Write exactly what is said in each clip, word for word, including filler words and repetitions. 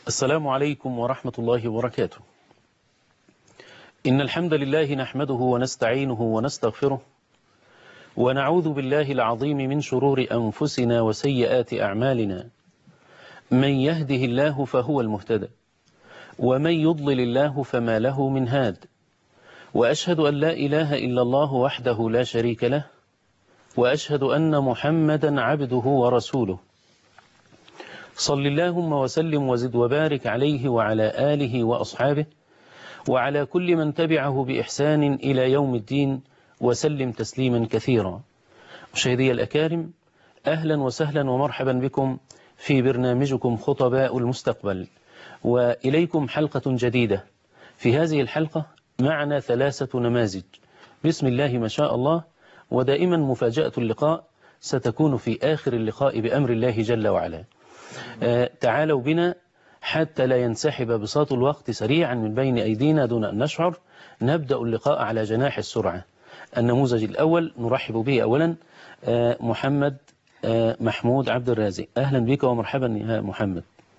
السلام عليكم ورحمة الله وبركاته. إن الحمد لله نحمده ونستعينه ونستغفره ونعوذ بالله العظيم من شرور أنفسنا وسيئات أعمالنا. من يهده الله فهو المهتدى ومن يضلل الله فما له من هاد، وأشهد أن لا إله إلا الله وحده لا شريك له، وأشهد أن محمدا عبده ورسوله. صل اللهم وسلم وزد وبارك عليه وعلى آله وأصحابه وعلى كل من تبعه بإحسان إلى يوم الدين وسلم تسليما كثيرا. مشاهدي الأكارم، أهلا وسهلا ومرحبا بكم في برنامجكم خطباء المستقبل، وإليكم حلقة جديدة. في هذه الحلقة معنا ثلاثة نماذج بسم الله ما شاء الله، ودائما مفاجأة اللقاء ستكون في آخر اللقاء بأمر الله جل وعلا. آه تعالوا بنا حتى لا ينسحب بساط الوقت سريعا من بين أيدينا دون أن نشعر. نبدأ اللقاء على جناح السرعة. النموذج الأول نرحب به أولا آه محمد آه محمود عبد الرازق. أهلا بك ومرحبا يا محمد،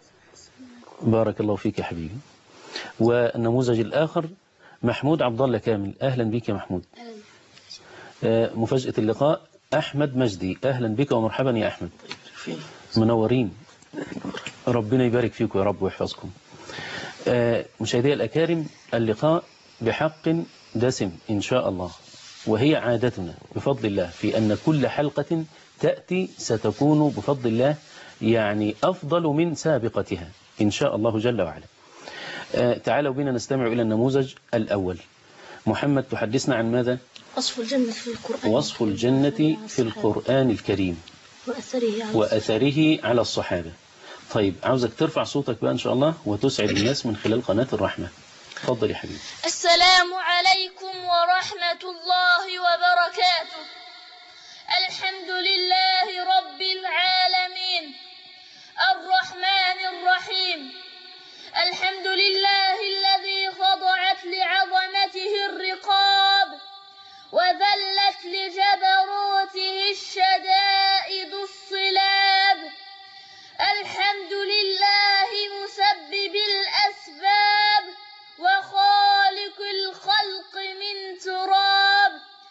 بارك الله فيك يا حبيبي. والنموذج الآخر محمود عبد الله كامل. أهلا بك يا محمود. آه مفاجأة اللقاء أحمد مجدي. أهلا بك ومرحبا يا أحمد، منورين، ربنا يبارك فيكم يا رب ويحفظكم. آه مشاهدي الأكارم، اللقاء بحق دسم إن شاء الله، وهي عادتنا بفضل الله في أن كل حلقة تأتي ستكون بفضل الله يعني أفضل من سابقتها إن شاء الله جل وعلا. آه تعالوا بنا نستمع إلى النموذج الأول. محمد، تحدثنا عن ماذا؟ وصف الجنة في القرآن وصف الجنة في القرآن الكريم وأثره على, وأثره على الصحابة. طيب، عاوزك ترفع صوتك بقى إن شاء الله وتسعد الناس من خلال قناة الرحمة. تفضل يا حبيبي. السلام عليكم ورحمة الله وبركاته. الحمد لله رب العالمين الرحمن الرحيم. الحمد لله الذي خضعت لعظمته الرقاب وذلت لجبروته الشدائد الصلاب. الحمد لله مسبب الأسباب وخالق الخلق من تراب.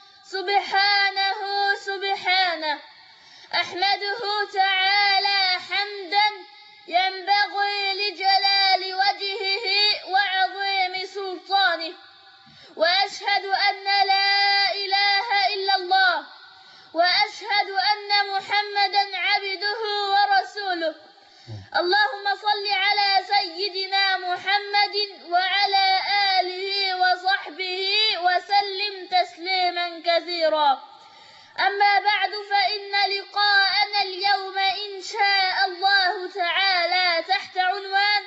سبحانه سبحانه أحمده تعالى حمدا ينبغي لجلال وجهه وعظيم سلطانه، وأشهد أن لا إله إلا الله، وأشهد أن محمدا عبده ورسوله. اللهم صل على سيدنا محمد وعلى آله وصحبه وسلم تسليما كثيرا. أما بعد، فإن لقاءنا اليوم إن شاء الله تعالى تحت عنوان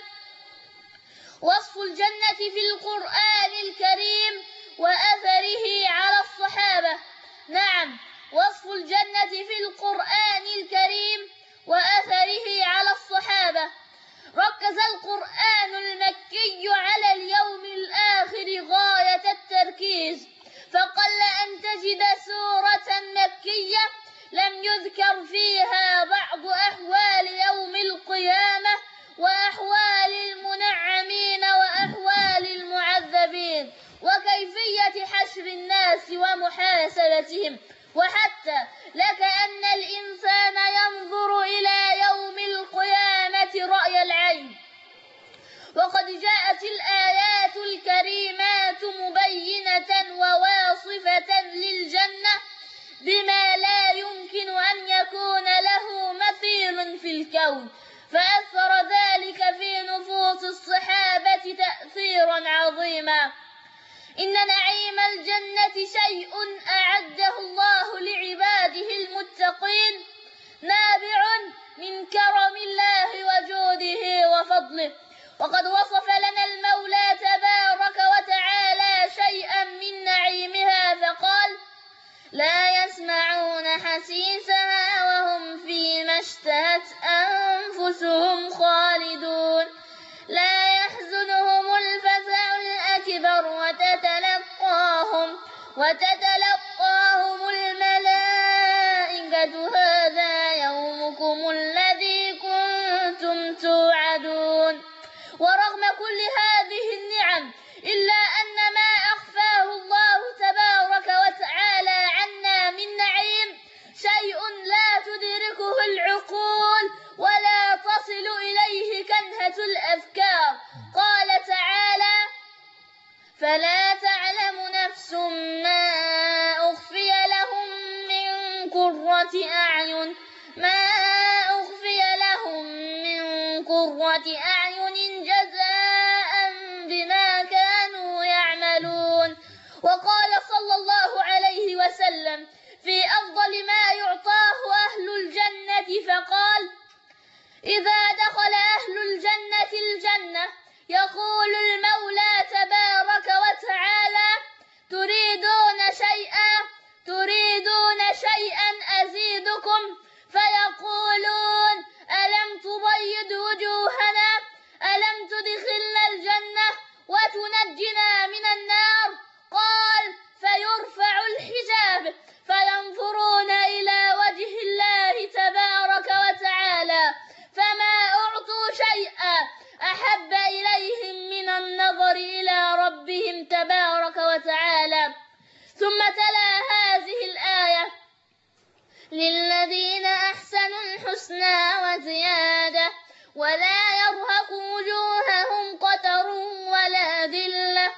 وصف الجنة في القرآن الكريم وأثره على الصحابة. نعم، وصف الجنة في القرآن الكريم وأثره على الصحابة. ركز القرآن المكي على اليوم الآخر غاية التركيز، فقل أن تجد سورة مكية لم يذكر فيها بعض أحوال يوم القيامة وأحوال المنعمين وأحوال المعذبين وكيفية حشر الناس ومحاسبتهم، وحتى لك أن الإنسان ينظر إلى يوم القيامة رأي العين. وقد جاءت الآيات الكريمات مبينة وواصفة للجنة بما لا يمكن أن يكون له مثيل في الكون، فأثر ذلك في نفوس الصحابة تأثيرا عظيما. إن نعيم الجنة شيء أعده الله لعباده المتقين، نابع من كرم الله وجوده وفضله. وقد وصف لنا المولى تبارك وتعالى شيئا من نعيمها فقال: لا يسمعون حسيسها وهم فيما اشتهت أنفسهم خالدون، لا يحزنهم الفزع الأكبر وتتلقاهم وتتلقاهم الملائكة هذا يومكم الذي كنتم توعدون. قرة أعين جزاء بما كانوا يعملون. وقال صلى الله عليه وسلم في أفضل ما يعطاه أهل الجنة فقال: إذا دخل أهل الجنة الجنة يقول المولى تبارك وتعالى: تريدون شيئا تريدون شيئا أزيدكم؟ فيقولون: ألم تبيض وجوهنا؟ ألم تدخلنا الجنة وتنجنا من النار؟ قال: فيرفع الحجاب فينظرون إلى وجه الله تبارك وتعالى فما أعطوا شيئا أحب إليهم من النظر إلى ربهم تبارك وتعالى. ثم تلا هذه الآية: للذين أحسنوا الحسنى وزيادة ولا يرهق وجوههم قتر ولا ذلة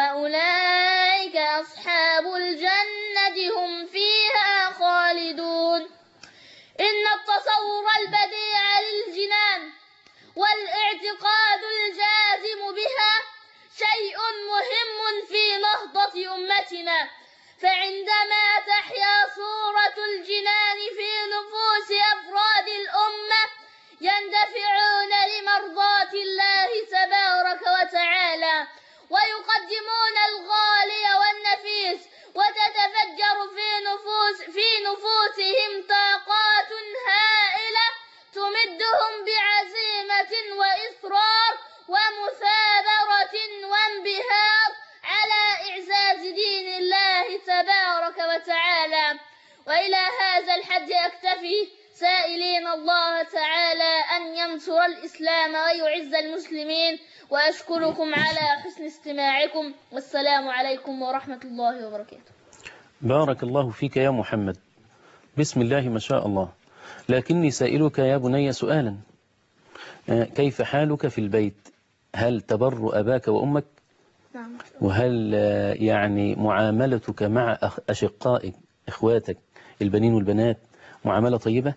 وأولئك أصحاب الجنة هم فيها خالدون. إن التصور البديع للجنان والاعتقاد الجازم بها شيء مهم في نهضة أمتنا، فعندما تحيا صورة الجنان في نفوس أفراد الأمة يندفعون لمرضاة الله تبارك وتعالى ويقدمون الغالي والنفيس، وتتفجر في نفوس في نفوسهم طاقات هائلة تمدهم بعزيمة وإصرار ومثابرة وانبهار على إعزاز دين الله تبارك وتعالى. وإلى هذا الحد أكتفي، سائلين الله تعالى أن ينصر الإسلام ويعز المسلمين، وأشكركم على حسن استماعكم، والسلام عليكم ورحمة الله وبركاته. بارك الله فيك يا محمد، بسم الله ما شاء الله. لكني سائلك يا بني سؤالا: كيف حالك في البيت؟ هل تبر أباك وأمك؟ نعم. وهل يعني معاملتك مع أشقائك إخواتك البنين والبنات معاملة طيبة؟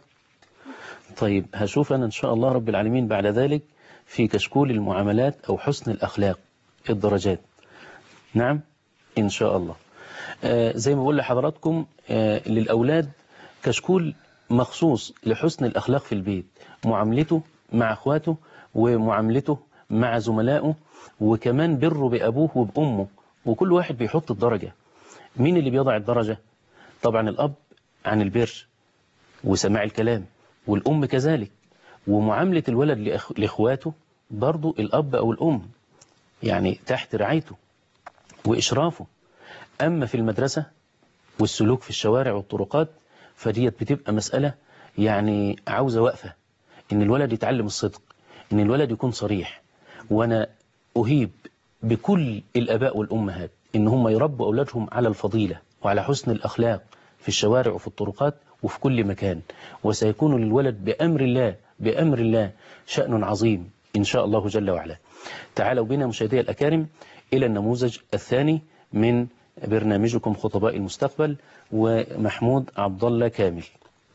طيب، هشوف أنا إن شاء الله رب العالمين بعد ذلك في كشكول المعاملات أو حسن الأخلاق الدرجات. نعم إن شاء الله. آه زي ما بقول لحضراتكم، آه للأولاد كشكول مخصوص لحسن الأخلاق في البيت، معاملته مع أخواته ومعاملته مع زملائه، وكمان بره بأبوه وبأمه، وكل واحد بيحط الدرجة. مين اللي بيضع الدرجة؟ طبعا الأب عن البر وسماع الكلام، والأم كذلك، ومعاملة الولد لإخواته برضو الأب أو الأم يعني تحت رعايته وإشرافه. أما في المدرسة والسلوك في الشوارع والطرقات فديت بتبقى مسألة يعني عاوزة وقفة، إن الولد يتعلم الصدق، إن الولد يكون صريح. وأنا أهيب بكل الآباء والأمهات إن هم يربوا أولادهم على الفضيلة وعلى حسن الأخلاق في الشوارع وفي الطرقات وفي كل مكان، وسيكون للولد بأمر الله بأمر الله شأن عظيم إن شاء الله جل وعلا. تعالوا بنا مشاهدي الأكارم إلى النموذج الثاني من برنامجكم خطباء المستقبل، ومحمود عبد الله كامل.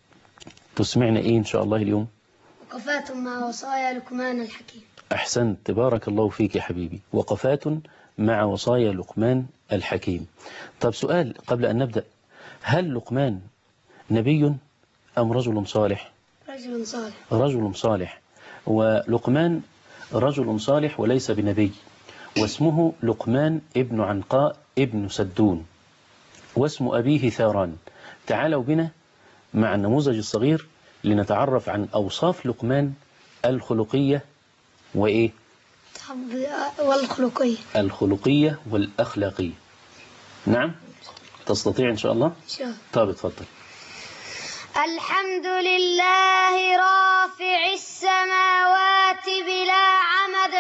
تسمعنا إيه إن شاء الله اليوم؟ وقفات مع وصايا لقمان الحكيم. أحسنت، بارك الله فيك يا حبيبي. وقفات مع وصايا لقمان الحكيم. طب سؤال قبل أن نبدأ: هل لقمان نبي أم رجل صالح؟ رجل صالح. رجل صالح. ولقمان رجل صالح وليس بنبي، واسمه لقمان ابن عنقاء ابن سدون، واسم أبيه ثاران. تعالوا بنا مع النموذج الصغير لنتعرف عن أوصاف لقمان الخلقية وإيه؟ والخلقية. الخلقية والأخلاقية. نعم، تستطيع إن شاء الله؟ إن شاء الله. طب اتفضل. الحمد لله رافع السماوات بلا عمد،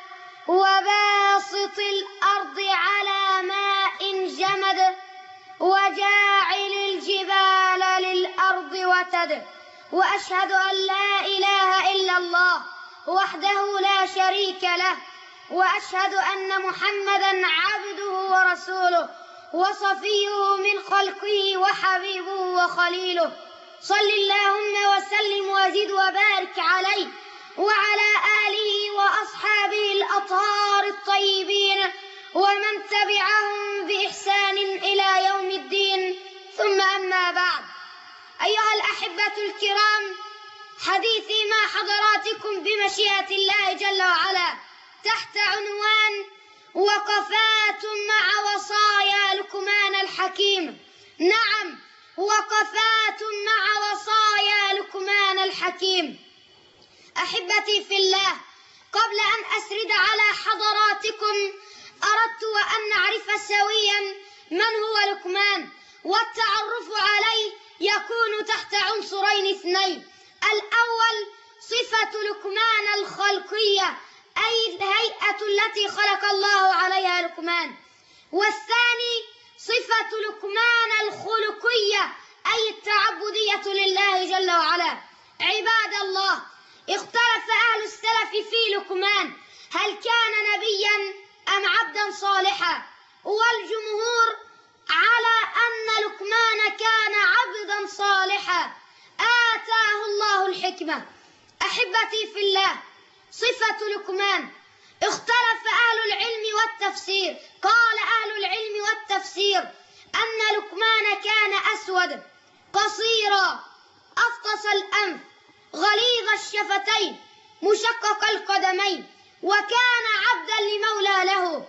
وباسط الأرض على ماء جمد، وجاعل الجبال للأرض وتد. وأشهد أن لا إله إلا الله وحده لا شريك له، وأشهد أن محمدا عبده ورسوله وصفيه من خلقه وحبيبه وخليله. صل اللهم وسلم وزد وبارك عليه وعلى الطيبين ومن تبعهم بإحسان إلى يوم الدين. ثم أما بعد، أيها الأحبة الكرام، حديثي مع حضراتكم بمشيئة الله جل وعلا تحت عنوان وقفات مع وصايا لقمان الحكيم. نعم، وقفات مع وصايا لقمان الحكيم. أحبتي في الله، قبل أن أسرد على حضراتكم أردت وأن نعرف سويا من هو لقمان، والتعرف عليه يكون تحت عنصرين اثنين: الأول صفة لقمان الخلقية، أي الهيئة التي خلق الله عليها لقمان، والثاني صفة لقمان الخلقية، أي التعبدية لله جل وعلا. عباد الله، اختلف أهل السلف في لقمان، هل كان نبيا أم عبدا صالحا؟ والجمهور على أن لقمان كان عبدا صالحا آتاه الله الحكمة. أحبتي في الله، صفة لقمان اختلف أهل العلم والتفسير. قال أهل العلم والتفسير أن لقمان كان أسود قصيرا أفطس الأنف غليظ الشفتين مشقق القدمين، وكان عبدا لمولى له.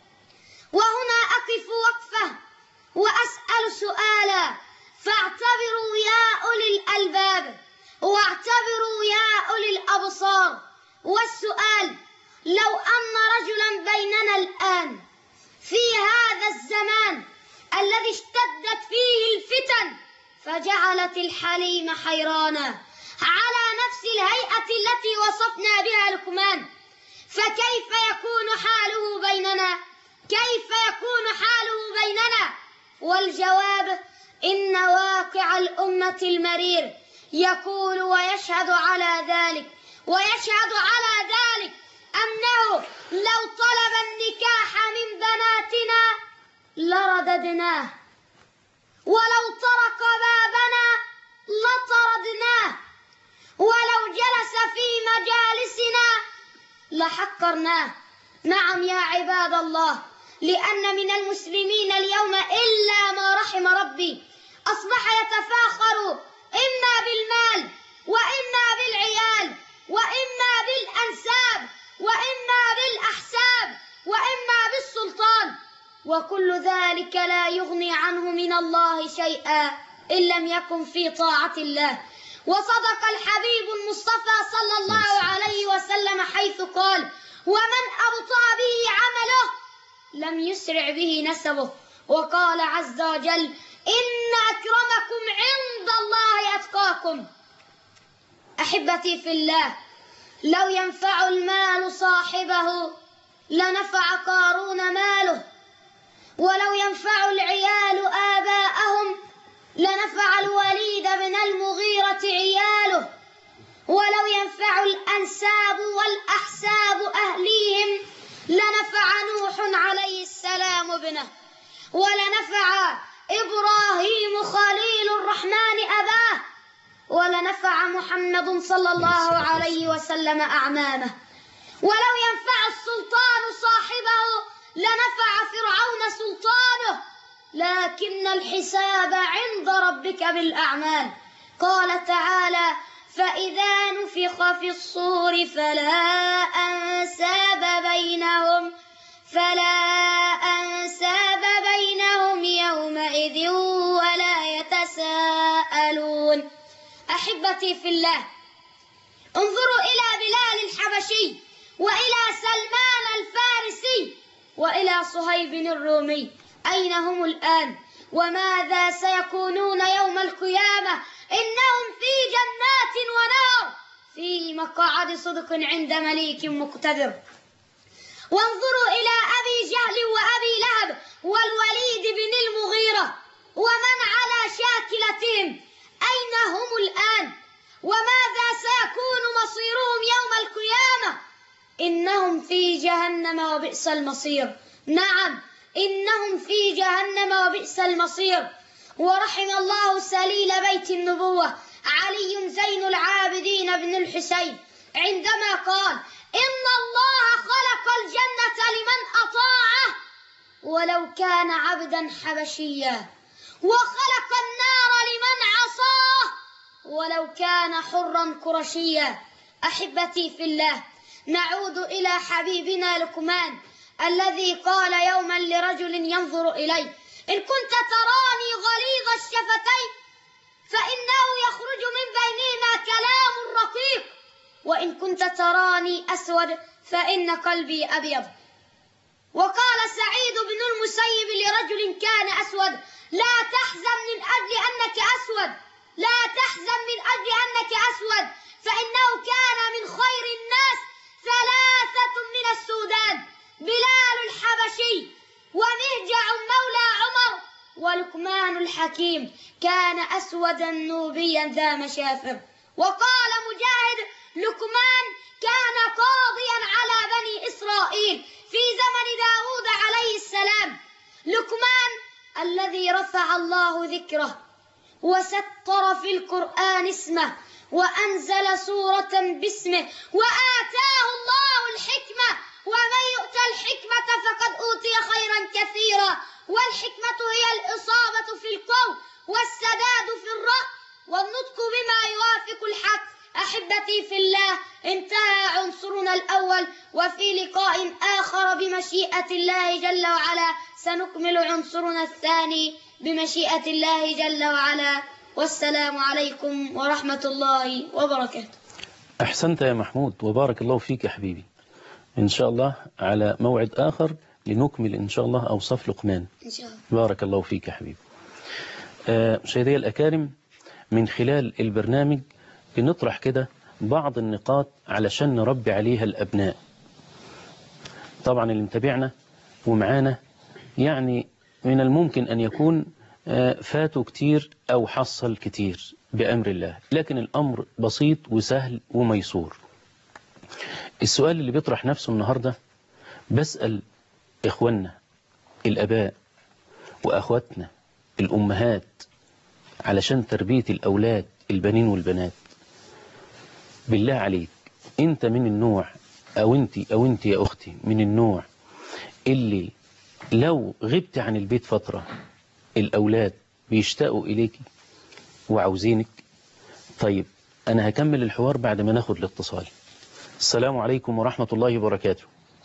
وهنا أقف وقفة وأسأل سؤالا، فاعتبروا يا أولي الألباب واعتبروا يا أولي الأبصار. والسؤال: لو أن رجلا بيننا الآن في هذا الزمان الذي اشتدت فيه الفتن فجعلت الحليم حيرانا على نفس الهيئة التي وصفنا بها لقمان، فكيف يكون حاله بيننا؟ كيف يكون حاله بيننا؟ والجواب: إن واقع الأمة المرير يقول ويشهد على ذلك ويشهد على ذلك أنه لو طلب النكاح من بناتنا لرددناه، ولو طرق بابنا لطردناه، ولو جلس في مجالسنا لحقرناه. نعم يا عباد الله، لأن من المسلمين اليوم إلا ما رحم ربي أصبح يتفاخر إما بالمال وإما بالعيال وإما بالأنساب وإما بالأحساب وإما بالسلطان، وكل ذلك لا يغني عنه من الله شيئا إن لم يكن في طاعة الله. وصدق الحبيب المصطفى صلى الله عليه وسلم حيث قال: ومن أبطأ به عمله لم يسرع به نسبه. وقال عز وجل: إن أكرمكم عند الله أتقاكم. أحبتي في الله، لو ينفع المال صاحبه لنفع قارون ماله، ولو ينفع العيال آباءهم لنفع الوليد بن المغيرة عياله، ولو ينفع الأنساب والأحساب أهليهم لنفع نوح عليه السلام ابنه، ولنفع إبراهيم خليل الرحمن أباه، ولنفع محمد صلى الله عليه وسلم أعمامه. ولو ينفع السلطان صاحبه لنفع فرعون سلطانه، لكن الحساب عند ربك بالأعمال. قال تعالى: فإذا نفخ في الصور فلا أنساب بينهم فلا أنساب بينهم يومئذ ولا يتساءلون. أحبتي في الله، انظروا إلى بلال الحبشي وإلى سلمان الفارسي وإلى صهيب الرومي، أين هم الآن؟ وماذا سيكونون يوم القيامة؟ إنهم في جنات ونار في مقعد صدق عند مليك مقتدر. وانظروا إلى أبي جهل وأبي لهب والوليد بن المغيرة ومن على شاكلتهم، أين هم الآن؟ وماذا سيكون مصيرهم يوم القيامة؟ إنهم في جهنم وبئس المصير. نعم، إنهم في جهنم وبئس المصير. ورحم الله سليل بيت النبوة علي زين العابدين بن الحسين عندما قال: إن الله خلق الجنة لمن أطاعه ولو كان عبدا حبشيا، وخلق النار لمن عصاه ولو كان حرا قرشيا. أحبتي في الله، نعود إلى حبيبنا لقمان الذي قال يوما لرجل ينظر إليه: إن كنت تراني غليظ الشفتين فإنه يخرج من بينهما كلام رقيق، وإن كنت تراني أسود فإن قلبي أبيض. وقال سعيد بن المسيب لرجل كان أسود: لا تحزن من أجل أنك أسود، لا تحزن من أجل أنك أسود، فإنه كان من خير الناس ثلاثة من السودان: بلال الحبشي، ومهجع مولى عمر، ولقمان الحكيم، كان أسودا نوبيا ذا مشافر. وقال مجاهد: لقمان كان قاضيا على بني إسرائيل في زمن داود عليه السلام. لقمان الذي رفع الله ذكره وستر في القرآن اسمه وأنزل سورة باسمه وآتاه الله الحكمة، ومن يؤت الحكمة فقد أوتي خيرا كثيرا. والحكمة هي الإصابة في القول والسداد في الرأي والنطق بما يوافق الحق. أحبتي في الله، انتهى عنصرنا الأول، وفي لقاء آخر بمشيئة الله جل وعلا سنكمل عنصرنا الثاني بمشيئة الله جل وعلا. والسلام عليكم ورحمة الله وبركاته. أحسنت يا محمود، وبارك الله فيك يا حبيبي. إن شاء الله على موعد آخر لنكمل إن شاء الله أوصاف لقمان. إن شاء الله. بارك الله فيك يا حبيبي. آه مشاهدي الأكارم، من خلال البرنامج بنطرح كده بعض النقاط علشان نربي عليها الأبناء. طبعا اللي متابعنا ومعانا يعني من الممكن أن يكون فاتوا كتير أو حصل كتير بأمر الله، لكن الأمر بسيط وسهل وميسور. السؤال اللي بيطرح نفسه النهاردة، بسأل إخواننا الأباء وأخواتنا الأمهات علشان تربية الأولاد البنين والبنات، بالله عليك أنت من النوع أو أنت أو أنت يا أختي من النوع اللي لو غبت عن البيت فترة الأولاد بيشتاقوا إليك وعاوزينك؟ طيب أنا هكمل الحوار بعد ما ناخد الاتصال. السلام عليكم ورحمة الله وبركاته.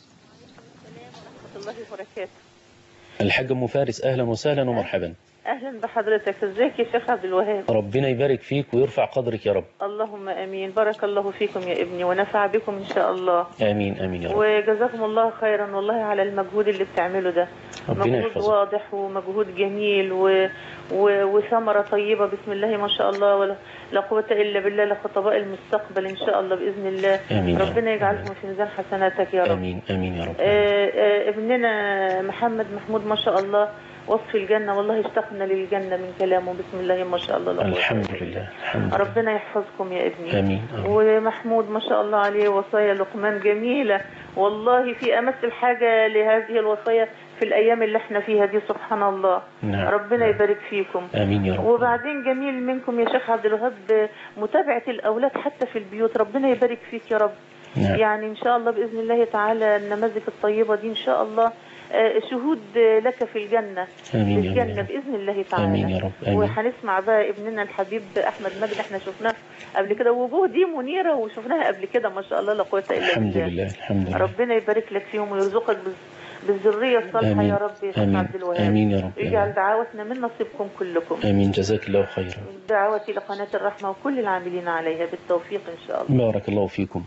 ورحمة الله وبركاته. الحاج أم فارس، أهلا وسهلا ومرحبا. أهلا بحضرتك، ازيك يا شيخ عبد الوهاب؟ ربنا يبارك فيك ويرفع قدرك يا رب. اللهم أمين. بارك الله فيكم يا ابني ونفع بكم إن شاء الله. آمين آمين يا رب. وجزاكم الله خيرا والله على المجهود اللي بتعمله ده. ربنا مجهود يحفظك. واضح ومجهود جميل و... و... وثمرة طيبة بسم الله ما شاء الله، ولا لا قوة إلا بالله، لخطباء المستقبل إن شاء الله بإذن الله. آمين. ربنا يجعلكم في ميزان حسناتك يا رب. آمين آمين يا رب. آه آه ابننا محمد محمود ما شاء الله وصف الجنة، والله اشتقنا للجنة من كلامه بسم الله ما شاء الله. الحمد لله الحمد لله. ربنا يحفظكم يا ابني. آمين. ومحمود ما شاء الله عليه وصايا لقمان جميلة، والله في أمس الحاجة لهذه الوصايا في الأيام اللي احنا فيها دي سبحان الله. نعم. ربنا يبارك فيكم. آمين يا رب. وبعدين جميل منكم يا شيخ عبد الوهاب متابعة الأولاد حتى في البيوت، ربنا يبارك فيك يا رب. نعم. يعني إن شاء الله بإذن الله تعالى النماذج الطيبة دي إن شاء الله شهود لك في الجنة. آمين في الجنة بإذن الله تعالى. آمين يا رب. آمين. وهنسمع بقى ابننا الحبيب أحمد مجد، احنا شفناه قبل كده، وجوه دي منيرة وشفناها قبل كده ما شاء الله لا قوة إلا بالله. الحمد لله الحمد لله. ربنا يبارك لك فيهم ويرزقك بالذرية الصالحة. آمين. يا رب يا شيخ عبد الوهاب. آمين يا رب. يجعل دعوتنا من نصيبكم كلكم. آمين. جزاك الله خيرا. دعوتي لقناة الرحمة وكل العاملين عليها بالتوفيق إن شاء الله. بارك الله فيكم.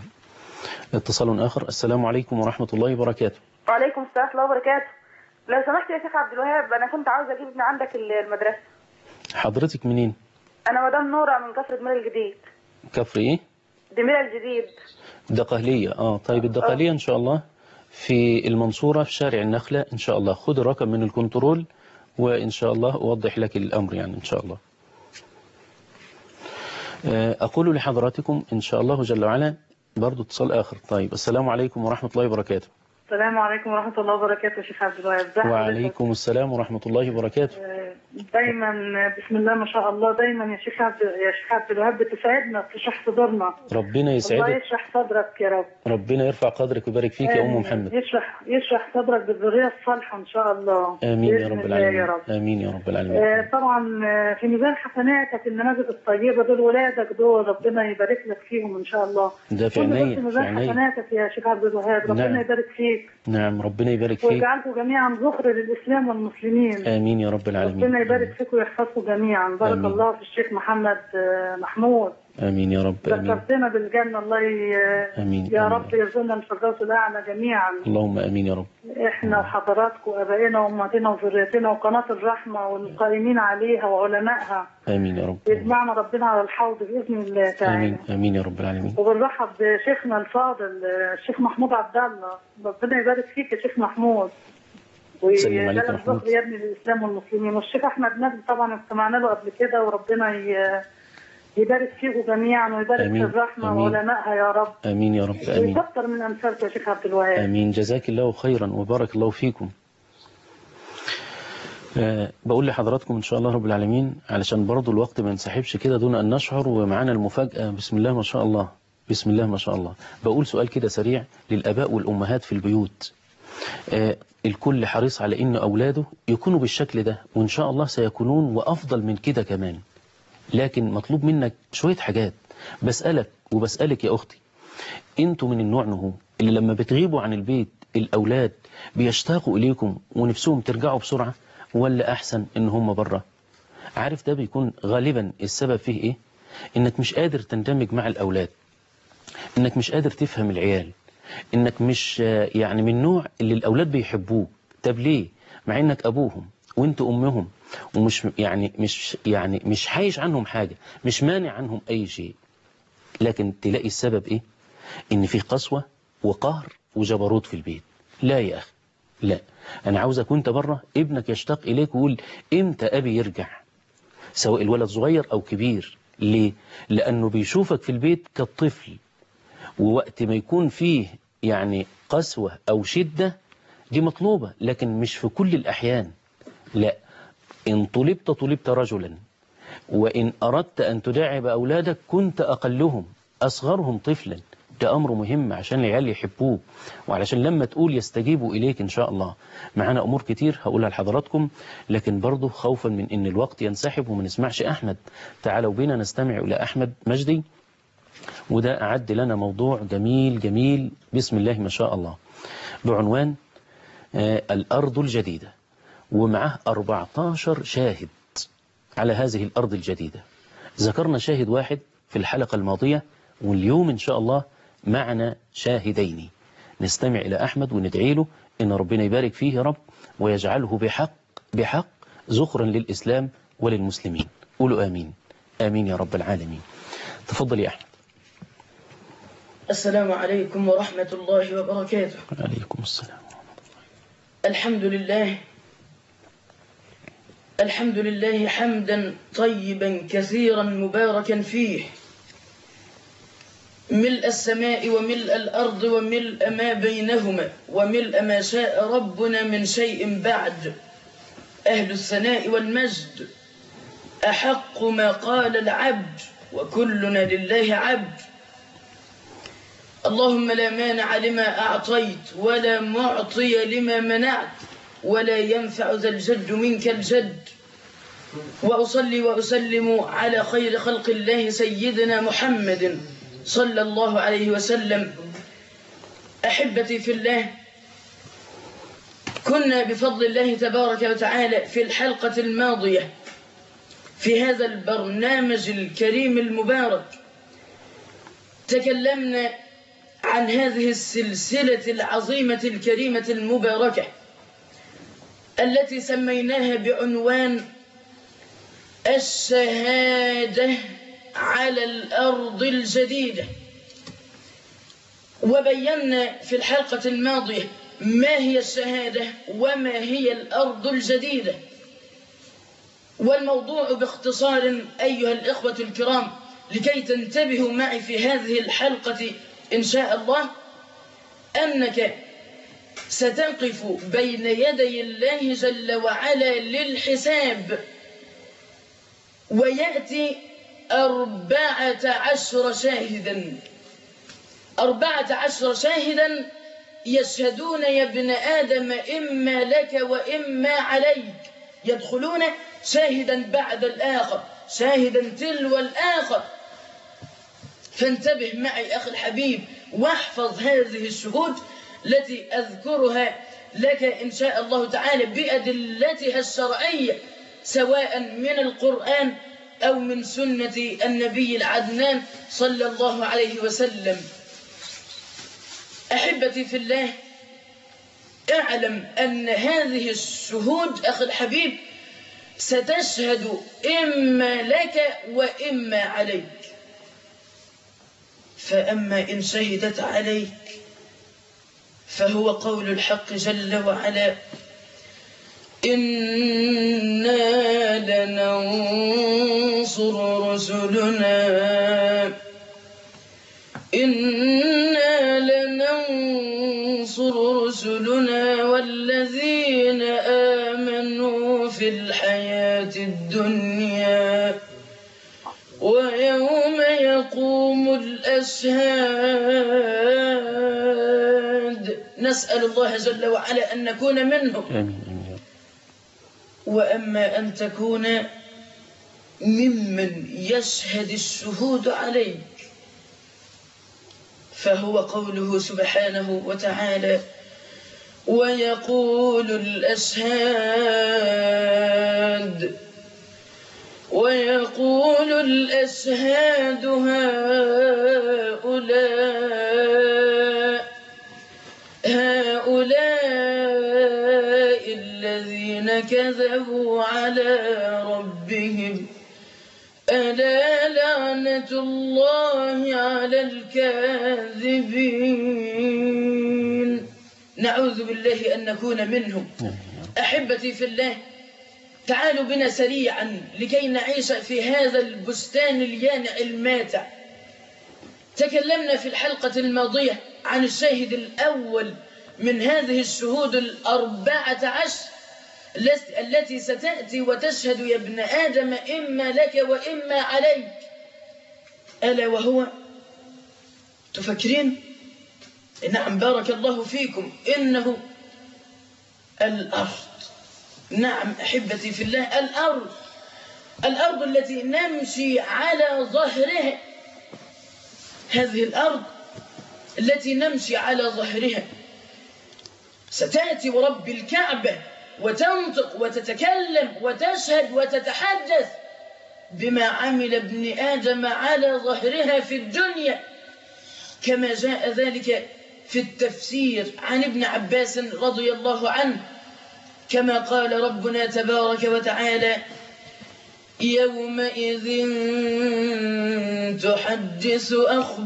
اتصال آخر. السلام عليكم ورحمة الله وبركاته. وعليكم السلام ورحمة الله وبركاته. لو سمحت يا شيخ عبد الوهاب، أنا كنت عاوزة أجيب ابن عندك المدرسة. حضرتك منين؟ أنا مدام نورة من كفر دمير الجديد. كفر إيه؟ دمير الجديد. دقهلية. آه طيب الدقهلية إن شاء الله في المنصورة في شارع النخلة إن شاء الله. خد الرقم من الكنترول وإن شاء الله أوضح لك الأمر يعني إن شاء الله. أقول لحضراتكم إن شاء الله جل وعلا برضو اتصال آخر. طيب السلام عليكم ورحمة الله وبركاته. السلام عليكم ورحمة الله وبركاته يا شيخ عبد الوهاب. وعليكم السلام ورحمة الله وبركاته. دايما بسم الله ما شاء الله، دايما يا شيخ عبد يا شيخ عبد الوهاب بتسعدنا بتشرح صدورنا. ربنا يسعدك. الله يشرح صدرك يا رب. ربنا يرفع قدرك ويبارك فيك يا أم محمد. يشرح يشرح صدرك بالذرية الصالحة إن شاء الله. آمين يا رب العالمين. يا رب. آمين يا رب العالمين. آه طبعا في ميزان حسناتك النماذج الطيبة دول ولادك دول، ربنا يبارك لك فيهم إن شاء الله. ده في عينيا. في ميزان حسناتك يا شيخ عبد الوهاب، ربنا نعم. يبارك فيك. نعم ربنا يبارك فيك. ويجعلكم جميعا ذخر للإسلام والمسلمين. آمين يا رب العالمين. ربنا يبارك فيكم ويحفظكم جميعا. بارك آمين. الله في الشيخ محمد محمود. آمين يا رب. آمين. ذكرتنا بالجنة، الله ي... آمين. يا آمين. رب يرزقنا الفردوس الأعلى جميعا. اللهم آمين يا رب. إحنا وحضراتكم وأبائنا وأمهاتنا وذريتنا وقناة الرحمة والقائمين عليها وعلمائها. آمين يا رب. يجمعنا ربنا على الحوض بإذن الله تعالى. آمين. آمين يا رب العالمين. وبنرحب بشيخنا الفاضل الشيخ محمود عبد الله، ربنا يبارك فيك يا شيخ محمود. سلم عليك يا محمود. يا ابني الإسلام والمسلمين. والشيخ أحمد نجم طبعا استمعنا له قبل كده، وربنا ي... يبارك فيكم جميعا ويبارك آمين. في الرحمة وعلمائها يا رب. آمين يا رب. آمين. ويكثر من أمثالكم يا شيخ عبد الوهاب. آمين. جزاك الله خيرا وبارك الله فيكم. أه بقول لحضراتكم إن شاء الله رب العالمين، علشان برضو الوقت ما ينسحبش كده دون أن نشعر، ومعانا المفاجأة. بسم الله ما شاء الله، بسم الله ما شاء الله. بقول سؤال كده سريع للآباء والأمهات في البيوت. أه الكل حريص على إن أولاده يكونوا بالشكل ده، وإن شاء الله سيكونون وأفضل من كده كمان. لكن مطلوب منك شوية حاجات. بسألك وبسألك يا أختي، أنتوا من النوع نهو اللي لما بتغيبوا عن البيت الأولاد بيشتاقوا إليكم ونفسهم ترجعوا بسرعة، ولا أحسن إن هم بره؟ عارف ده بيكون غالبا السبب فيه إيه؟ إنك مش قادر تندمج مع الأولاد، إنك مش قادر تفهم العيال، إنك مش يعني من النوع اللي الأولاد بيحبوه. طب ليه؟ مع إنك أبوهم وإنت أمهم، ومش يعني مش يعني مش حايش عنهم حاجة، مش مانع عنهم أي شيء. لكن تلاقي السبب إيه؟ إن في قسوة وقهر وجبروت في البيت. لا يا أخي، لا. أنا عاوزك وأنت بره ابنك يشتاق إليك ويقول إمتى أبي يرجع، سواء الولد صغير أو كبير. ليه؟ لأنه بيشوفك في البيت كالطفل، ووقت ما يكون فيه يعني قسوة أو شدة دي مطلوبة، لكن مش في كل الأحيان. لا، إن طلبت طلبت رجلا، وإن أردت أن تداعب أولادك كنت أقلهم أصغرهم طفلا. ده أمر مهم عشان العيال يحبوه، وعلشان لما تقول يستجيبوا إليك إن شاء الله. معانا أمور كتير هقولها لحضراتكم، لكن برضو خوفا من إن الوقت ينسحب وما نسمعش أحمد. تعالوا بينا نستمع إلى أحمد مجدي، وده أعد لنا موضوع جميل جميل بسم الله ما شاء الله، بعنوان آه الأرض الجديدة، ومعه أربعة عشر شاهد على هذه الأرض الجديدة. ذكرنا شاهد واحد في الحلقة الماضية، واليوم إن شاء الله معنا شاهدين. نستمع إلى أحمد وندعي له إن ربنا يبارك فيه يا رب، ويجعله بحق بحق ذخرا للإسلام وللمسلمين. قولوا آمين. آمين يا رب العالمين. تفضل يا أحمد. السلام عليكم ورحمة الله وبركاته. عليكم السلام. الحمد لله الحمد لله حمدا طيبا كثيرا مباركا فيه، ملء السماء وملء الأرض وملء ما بينهما وملء ما شاء ربنا من شيء بعد. أهل الثناء والمجد أحق ما قال العبد، وكلنا لله عبد. اللهم لا مانع لما أعطيت ولا معطي لما منعت، ولا ينفع ذا الجد منك الجد. وأصلي وأسلم على خير خلق الله سيدنا محمد صلى الله عليه وسلم. أحبتي في الله، كنا بفضل الله تبارك وتعالى في الحلقة الماضية في هذا البرنامج الكريم المبارك تكلمنا عن هذه السلسلة العظيمة الكريمة المباركة التي سميناها بعنوان الشهادة على الأرض الجديدة. وبينا في الحلقة الماضية ما هي الشهادة وما هي الأرض الجديدة. والموضوع باختصار أيها الإخوة الكرام، لكي تنتبهوا معي في هذه الحلقة إن شاء الله، أنك ستقف بين يدي الله جل وعلا للحساب، ويأتي أربعة عشر شاهدا أربعة عشر شاهدا يشهدون يا ابن آدم إما لك وإما عليك، يدخلون شاهدا بعد الآخر، شاهدا تلو الآخر. فانتبه معي أخي الحبيب واحفظ هذه الشهود التي أذكرها لك إن شاء الله تعالى بأدلتها الشرعية، سواء من القرآن أو من سنة النبي العدنان صلى الله عليه وسلم. أحبتي في الله، اعلم أن هذه الشهود أخي الحبيب ستشهد إما لك وإما عليك. فأما إن شهدت عليك فهو قول الحق جل وعلا: إنا لننصر رسلنا إنا لننصر رسلنا والذين آمنوا في الحياة الدنيا ويوم يقوم الأشهاد. نسأل الله جل وعلا أن نكون منهم. آمين. وأما أن تكون ممن يشهد الشهود عليك فهو قوله سبحانه وتعالى: ويقول الأشهاد ويقول الأشهاد هؤلاء هؤلاء الذين كذبوا على ربهم ألا لعنة الله على الكاذبين. نعوذ بالله أن نكون منهم. أحبتي في الله، تعالوا بنا سريعا لكي نعيش في هذا البستان اليانع الماتع. تكلمنا في الحلقة الماضية عن الشاهد الأول من هذه الشهود الأربعة عشر التي ستأتي وتشهد يا ابن آدم إما لك وإما عليك، ألا وهو، تفكرين؟ نعم، بارك الله فيكم، إنه الأرض. نعم أحبتي في الله، الأرض الأرض التي نمشي على ظهرها، هذه الأرض التي نمشي على ظهرها ستأتي ورب الكعبة وتنطق وتتكلم وتشهد وتتحدث بما عمل ابن آدم على ظهرها في الدنيا، كما جاء ذلك في التفسير عن ابن عباس رضي الله عنه، كما قال ربنا تبارك وتعالى: يومئذ تحدث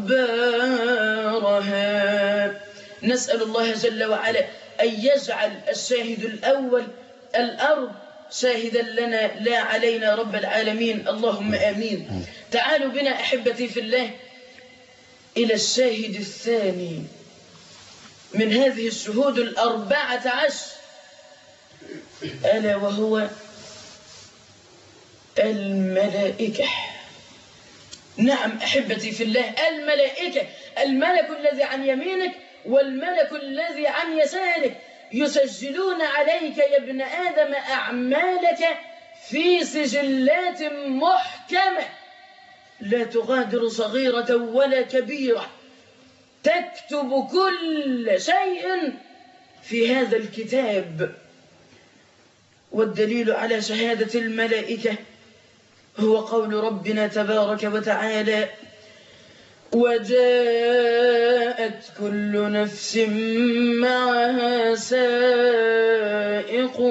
أخبارها. نسأل الله جل وعلا أن يجعل الشاهد الأول الأرض شاهدا لنا لا علينا رب العالمين، اللهم آمين. تعالوا بنا أحبتي في الله إلى الشاهد الثاني من هذه الشهود الأربعة عشر، ألا وهو الملائكة. نعم أحبتي في الله، الملائكة، الملك الذي عن يمينك والملك الذي عن يسارك يسجلون عليك يا ابن آدم أعمالك في سجلات محكمة لا تغادر صغيرة ولا كبيرة، تكتب كل شيء في هذا الكتاب. والدليل على شهادة الملائكة هو قول ربنا تبارك وتعالى: وجاءت كل نفس معها سائق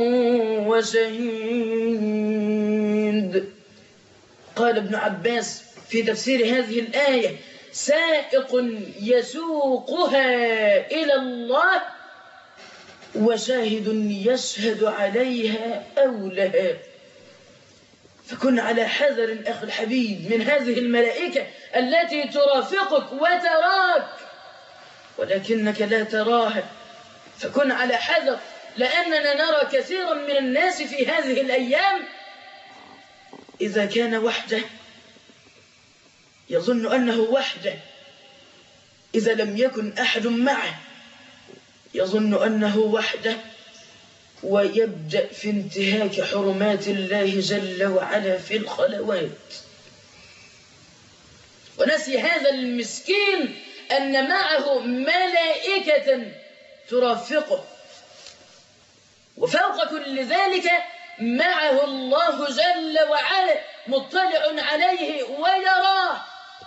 وشهيد. قال ابن عباس في تفسير هذه الآية: سائق يسوقها إلى الله وشاهد يشهد عليها أو لها. فكن على حذر أخي الحبيب من هذه الملائكة التي ترافقك وتراك ولكنك لا تراها. فكن على حذر، لأننا نرى كثيرا من الناس في هذه الأيام إذا كان وحده يظن أنه وحده، إذا لم يكن أحد معه يظن أنه وحده، ويبدأ في انتهاك حرمات الله جل وعلا في الخلوات. ونسي هذا المسكين أن معه ملائكة ترافقه، وفوق كل ذلك معه الله جل وعلا مطلع عليه ويراه.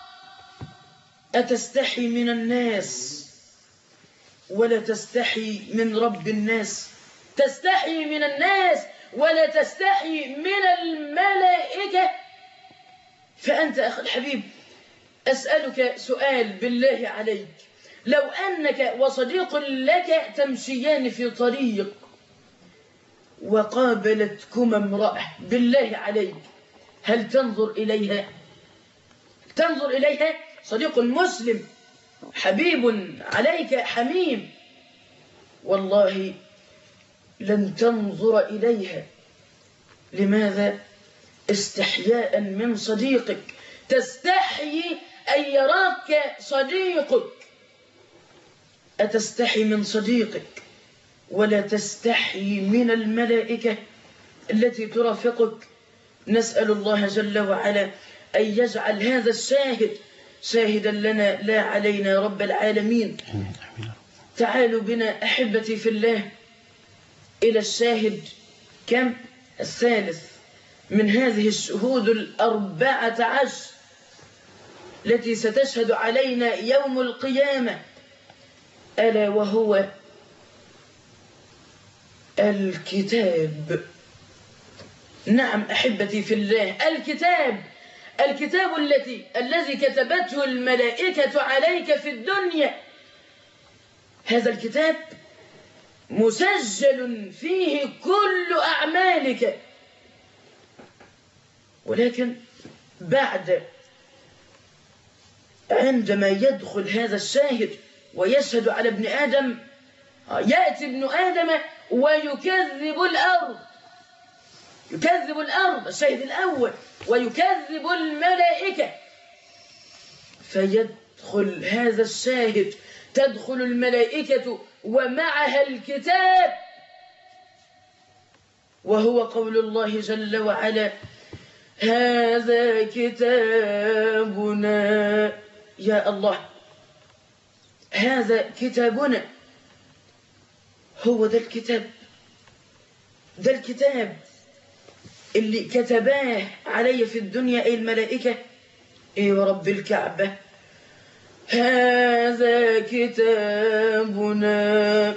أتستحي من الناس ولا تستحي من رب الناس؟ تستحي من الناس ولا تستحي من الملائكة؟ فأنت أخي الحبيب أسألك سؤال بالله عليك، لو أنك وصديق لك تمشيان في طريق وقابلتكما امرأة، بالله عليك هل تنظر إليها؟ تنظر إليها؟ صديق مسلم حبيب عليك حميم، والله لن تنظر إليها. لماذا؟ استحياء من صديقك، تستحي أن يراك صديقك. أتستحي من صديقك ولا تستحي من الملائكة التي ترافقك؟ نسأل الله جل وعلا أن يجعل هذا الشاهد شاهدا لنا لا علينا يا رب العالمين. تعالوا بنا أحبتي في الله إلى الشاهد كم؟ الثالث من هذه الشهود الأربعة عشر التي ستشهد علينا يوم القيامة، ألا وهو الكتاب. نعم أحبتي في الله، الكتاب الكتاب التي الذي كتبته الملائكة عليك في الدنيا. هذا الكتاب مسجل فيه كل أعمالك، ولكن بعد عندما يدخل هذا الشاهد ويشهد على ابن آدم، يأتي ابن آدم ويكذب الأرض، يكذب الأرض الشاهد الأول، ويكذب الملائكة، فيدخل هذا الشاهد، تدخل الملائكة ومعها الكتاب، وهو قول الله جل وعلا: هذا كتابنا. يا الله، هذا كتابنا، هو ده الكتاب، ده الكتاب اللي كتباه علي في الدنيا أي الملائكة. إيه ورب الكعبة، هذا كتابنا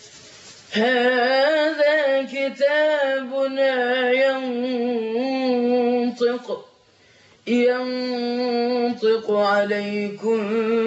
هذا كتابنا ينطق ينطق عليكم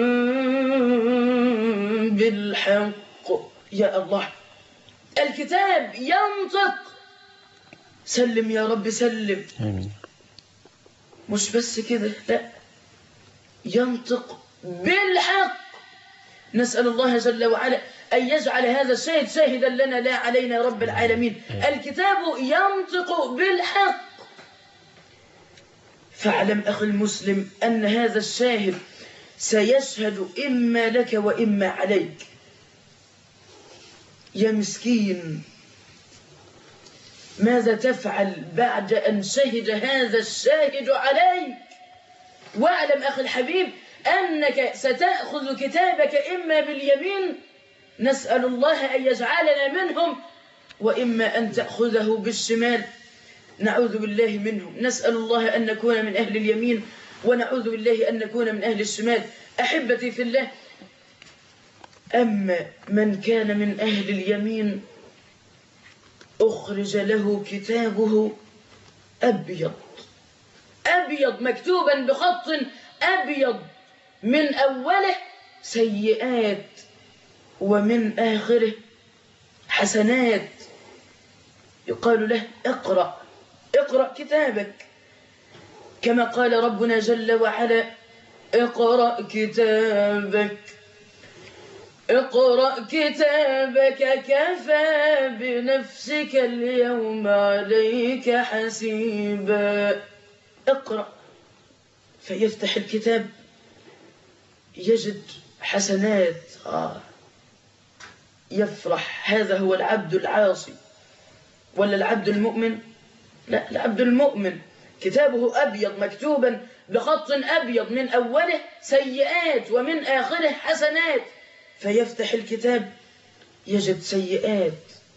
بالحق. يا الله، الكتاب ينطق. سلم يا رب سلم. آمين. مش بس كده، لا، ينطق بالحق. نسأل الله جل وعلا أن يجعل هذا الشاهد شاهدا لنا لا علينا يا رب العالمين. الكتاب ينطق بالحق. فاعلم أخي المسلم أن هذا الشاهد سيشهد إما لك وإما عليك. يا مسكين، ماذا تفعل بعد أن شهد هذا الشاهد عليك؟ واعلم أخي الحبيب أنك ستأخذ كتابك إما باليمين، نسأل الله أن يجعلنا منهم، وإما أن تأخذه بالشمال، نعوذ بالله منهم. نسأل الله أن نكون من أهل اليمين، ونعوذ بالله أن نكون من أهل الشمال. أحبتي في الله، أما من كان من أهل اليمين أخرج له كتابه أبيض أبيض مكتوبا بخط أبيض، من أوله سيئات ومن آخره حسنات. يقال له: اقرأ اقرأ كتابك، كما قال ربنا جل وعلا: اقرأ كتابك اقرأ كتابك كفى بنفسك اليوم عليك حسيبا. اقرأ فيفتح الكتاب يجد حسنات. آه. يفرح. هذا هو العبد العاصي. ولا العبد المؤمن؟ لا، العبد المؤمن كتابه أبيض مكتوبا بخط أبيض، من أوله سيئات ومن آخره حسنات، فيفتح الكتاب يجد سيئات،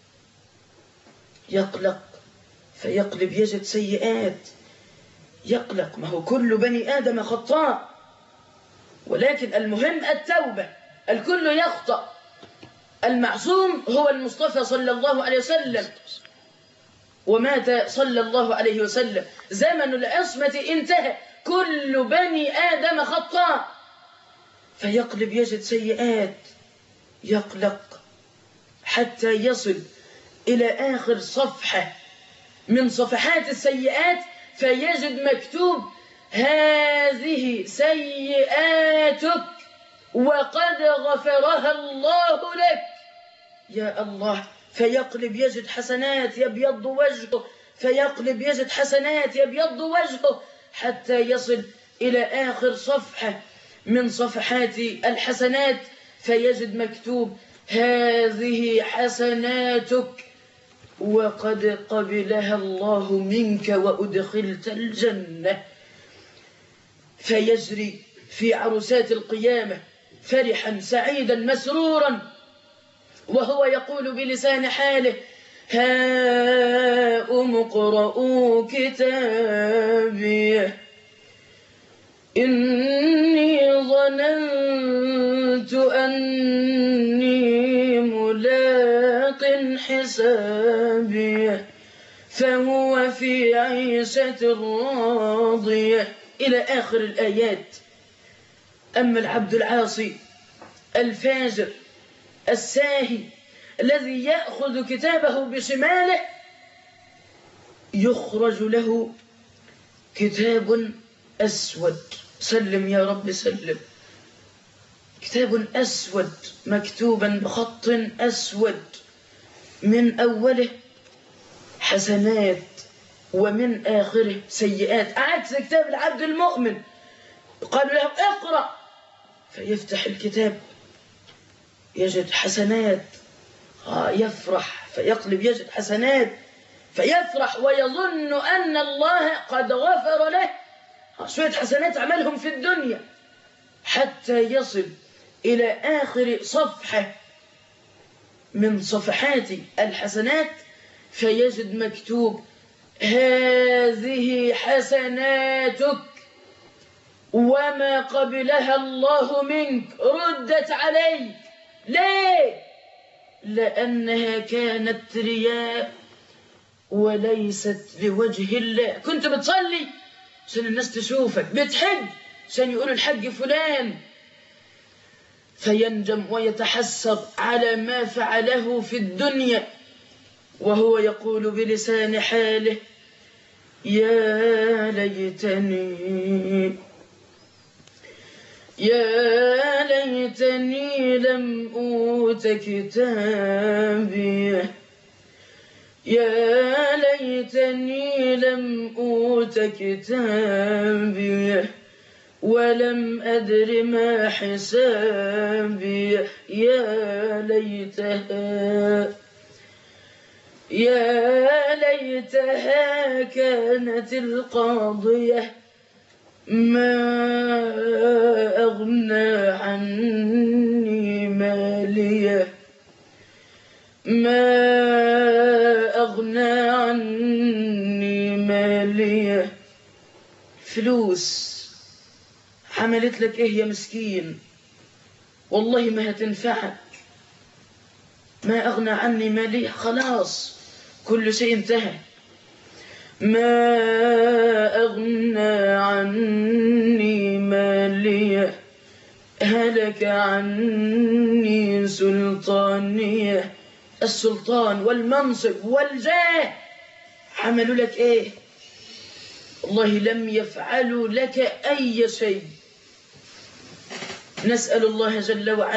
يقلق فيقلب يجد سيئات، يقلق. ما هو كل بني آدم خطاء، ولكن المهم التوبة. الكل يخطأ. المعصوم هو المصطفى صلى الله عليه وسلم، ومات صلى الله عليه وسلم. زمن العصمة انتهى، كل بني آدم خطاء. فيقلب يجد سيئات، يقلق حتى يصل إلى آخر صفحة من صفحات السيئات، فيجد مكتوب هذه سيئاتك وقد غفرها الله لك. يا الله. فيقلب يجد حسنات يبيض وجهه، فيقلب يجد حسنات يبيض وجهه، حتى يصل إلى آخر صفحة من صفحات الحسنات، فيجد مكتوب هذه حسناتك وقد قبلها الله منك وأدخلت الجنة. فيجري في عرسات القيامة فرحا سعيدا مسرورا، وهو يقول بلسان حاله هاؤم اقرءوا كتابي إني ظننت أني ملاق حسابي فهو في عيشة راضية، إلى آخر الآيات. أما العبد العاصي الفاجر الساهي الذي يأخذ كتابه بشماله، يخرج له كتاب أسود. سلم يا رب سلم. كتاب أسود مكتوبا بخط أسود، من أوله حسنات ومن آخره سيئات، عكس كتاب العبد المؤمن. قالوا له اقرأ، فيفتح الكتاب يجد حسنات، آه يفرح، فيقلب يجد حسنات فيفرح ويظن أن الله قد غفر له شوية حسنات عملهم في الدنيا، حتى يصل إلى آخر صفحة من صفحات الحسنات، فيجد مكتوب هذه حسناتك وما قبلها الله منك ردت عليك. ليه؟ لأنها كانت رياء وليست لوجه الله. كنت بتصلي عشان الناس تشوفك، بتحج عشان يقولوا الحج فلان، فيندم ويتحسر على ما فعله في الدنيا، وهو يقول بلسان حاله يا ليتني يا ليتني لم أوت كتابيه يا ليتني لم أوت كتابيه ولم أدر ما حسابيه يا ليتها يا ليتها كانت القاضية ما أغنى عني ماليه ما أغنى عني ماليه. فلوس عملت لك إيه يا مسكين؟ والله ما هتنفعك. ما أغنى عني ماليه، خلاص كل شيء انتهى. ما أغنى عني ماليه هلك عني سلطانيه. السلطان والمنصب والجاه عملوا لك إيه؟ والله لم يفعلوا لك أي شيء. نسأل الله جل وعلا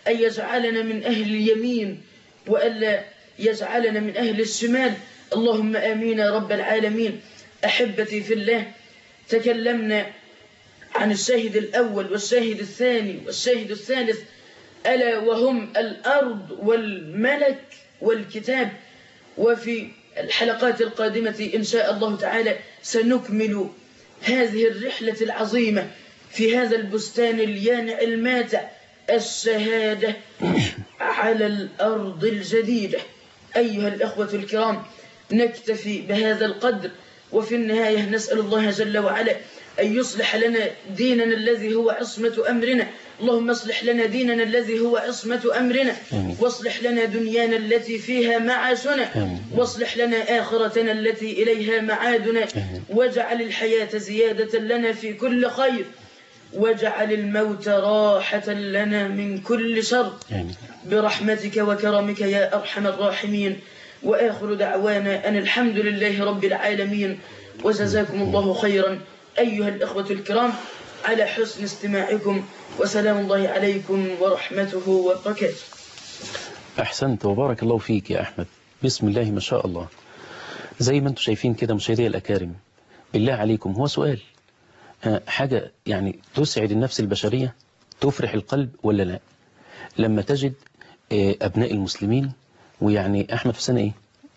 أن يجعلنا من أهل اليمين وألا يجعلنا من أهل الشمال. اللهم آمين يا رب العالمين. أحبتي في الله، تكلمنا عن الشاهد الأول والشاهد الثاني والشاهد الثالث، ألا وهم الأرض والملك والكتاب. وفي الحلقات القادمة إن شاء الله تعالى سنكمل هذه الرحلة العظيمة في هذا البستان اليانع الماتع، الشهادة على الأرض الجديدة. أيها الأخوة الكرام، نكتفي بهذا القدر، وفي النهاية نسأل الله جل وعلا أن يصلح لنا ديننا الذي هو عصمة أمرنا. اللهم اصلح لنا ديننا الذي هو عصمة أمرنا، واصلح لنا دنيانا التي فيها معاشنا، واصلح لنا آخرتنا التي إليها معادنا، واجعل الحياة زيادة لنا في كل خير، واجعل الموت راحة لنا من كل شر، برحمتك وكرمك يا أرحم الراحمين. وآخر دعوانا أن الحمد لله رب العالمين، وجزاكم الله خيرا أيها الأخوة الكرام على حسن استماعكم، وسلام الله عليكم ورحمته وبركاته. أحسنت وبارك الله فيك يا أحمد. بسم الله ما شاء الله. زي ما انتم شايفين كده مشاهدي الأكارم، بالله عليكم هو سؤال، حاجة يعني تسعد النفس البشرية، تفرح القلب ولا لا؟ لما تجد أبناء المسلمين، ويعني أحمد في سنة إيه؟